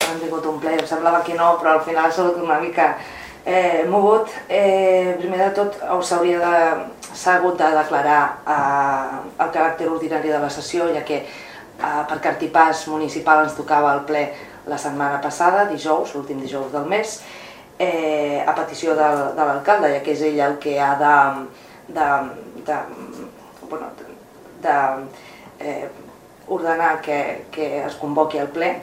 hem tingut un ple, em semblava que no, però al final ha sigut una mica mogut. Primer de tot, s'ha hagut de declarar el caràcter ordinari de la sessió, ja que per cartipàs municipal ens tocava el ple la setmana passada, dijous, l'últim dijous del mes, a petició de l'alcalde, ja que és ell el que ha d'ordenar que es convoqui el ple.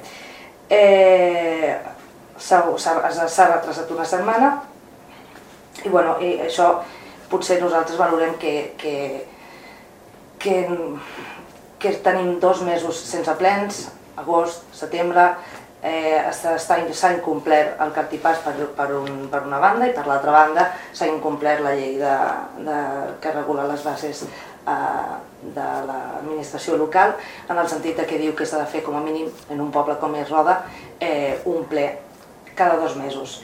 S'ha retrasat una setmana i això potser nosaltres valorem que tenim 2 mesos sense plens, agost, setembre, s'ha incomplert el cartipàs per una banda i per l'altra banda s'ha incomplert la llei que regula les bases de l'administració local, en el sentit que diu que s'ha de fer com a mínim en un poble com és Roda un ple cada 2 mesos.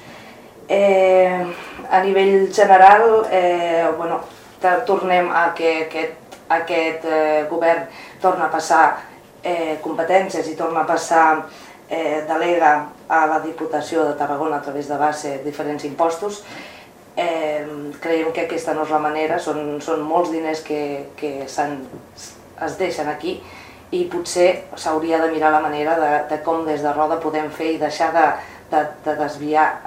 A nivell general, tornem a que aquest govern torna a passar competències i torna a passar, delega a la Diputació de Tarragona a través de base diferents impostos. Creiem que aquesta no és la manera, són molts diners que es deixen aquí i potser s'hauria de mirar la manera de com des de Roda podem fer i deixar de desviar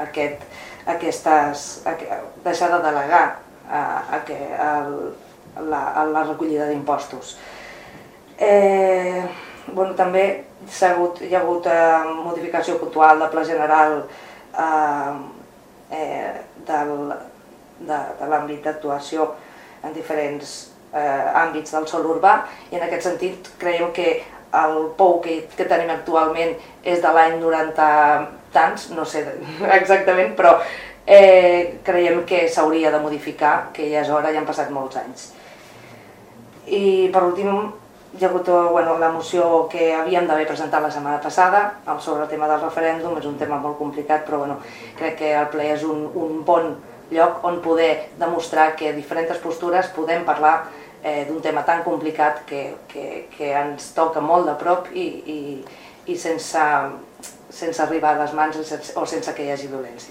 deixar de delegar la recollida d'impostos. També hi ha hagut modificació puntual de pla general de l'àmbit d'actuació en diferents àmbits del sòl urbà i en aquest sentit creiem que el POU que tenim actualment és de l'any 90 tants, no sé exactament, però creiem que s'hauria de modificar, que ja és hora, ja han passat molts anys. I per últim, hi ha hagut la moció que havíem d'haver presentat la setmana passada sobre el tema del referèndum, és un tema molt complicat, però crec que el ple és un bon lloc on poder demostrar que a diferents postures podem parlar d'un tema tan complicat que ens toca molt de prop i sense arribar a les mans o sense que hi hagi violència.